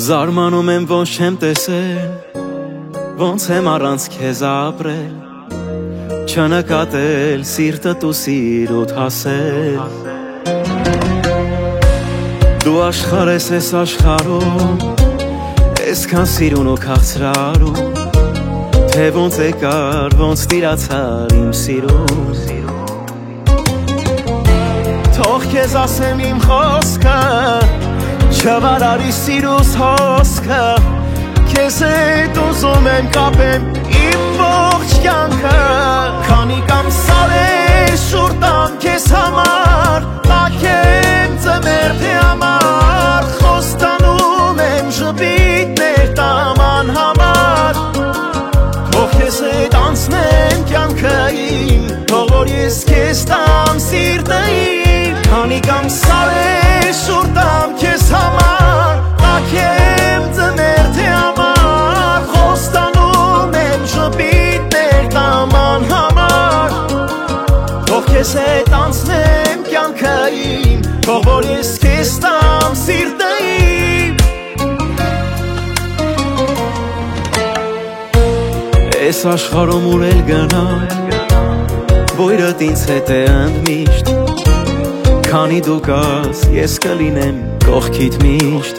Զարմանում եմ ոնց չեմ տեսել, ոնց եմ առանց քեզ ապրել, չնկատել սիրտդ ու սիրուդ հասել։ Դու աշխարհ ես այս աշխարհում, այսքան սիրուն ու քաղցրարու, թե ոնց եկար, ոնց տիրացար իմ սիրուն։ Թող քեզ ասեմ իմ խոսքը, չվարարի սիրուս հոսքը, քեզ հետ ուզում եմ կապեմ իմ ողջ կյանքը։ Քանի կամսար է շուռ տամ քեզ համար, տաքեմ ծմերդի համար, խոստանում եմ ժպիտներ տամ անհամար։ Թող քեզ հետ անցնեմ կյանքը իմ, թող որ ես քեզ տամ սիրտը իմ։ Քանի կամսար է շուռ տամ քեզ համար, տաքեմ ծմերդի համար, խոստանում եմ ժպիտներ տամ անհամար։ Թող քեզ հետ անցնեմ կյանքը իմ, թող որ ես քեզ տամ սիրտը իմ։ Այս աշխարհում ուր էլ գնամ, բույրդ ինձ հետ է ընդմիշտ, քանի դու կաս, ես կլինեմ կողքիդ միշտ։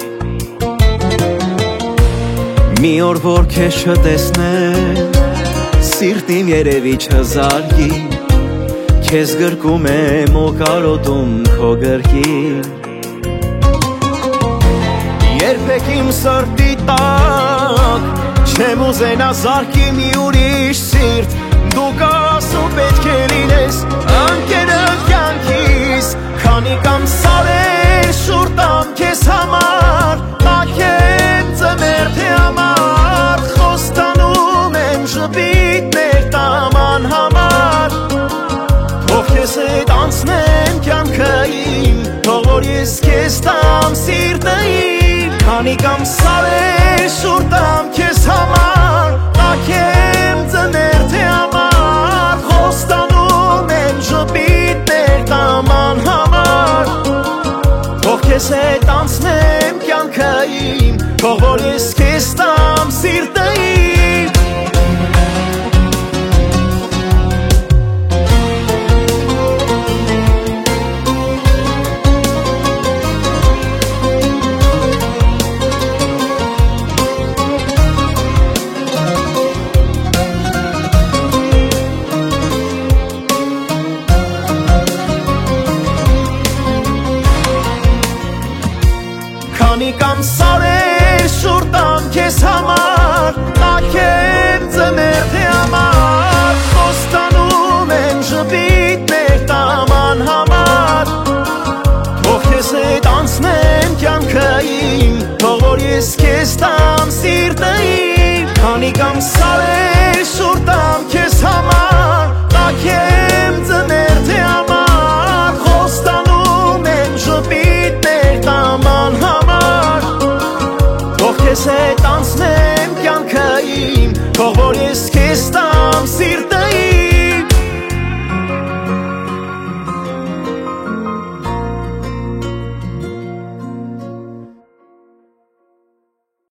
Մի օր որ քեզ չտեսնեմ, սիրտիմ երևի չզարգի, քեզ գրկում եմ ու կարոտում քո գրկին։ Երբեք իմ սրտի տակ չեմ ուզենա զարկի մի ուրիշ սիրտ, դու կաս ու պետք է լինես ընկերը կյանքիս։ Քանի կամսար է շուռ տամ քեզ համար, տաքեմ ծմերդի համար, խոստանում եմ ժպիտներ տամ անհամար։ Թող քեզ հետ անցնեմ կյանքը իմ, թող որ ես քեզ տամ սիրտը իմ։ Քանի կամսար է շուռ տամ քեզ համար, տաքեմ ծմերդի համար, խոստանում եմ ժպիտներ տամ անհամար։ Թող քեզ հետ անցնեմ կյանքը իմ, թող որ ես քեզ տամ սիրտը իմ։ Քանի կամսար է շուռ տամ քեզ համար, տաքեմ ծմերդի համար, խոստանում եմ ժպիտներ տամ անհամար։ Թող քեզ հետ անցնեմ կյանքը իմ, թող որ ես քեզ տամ սիրտը իմ։ Քանի կամսար է շուռ տամ քեզ համար, տաքեմ ծմերդի համար, խոստանում եմ ժպիտներ տամ անհամար։ Թող քեզ հետ անցնեմ կյանքը իմ, թող որ ես քեզ տամ սիրտը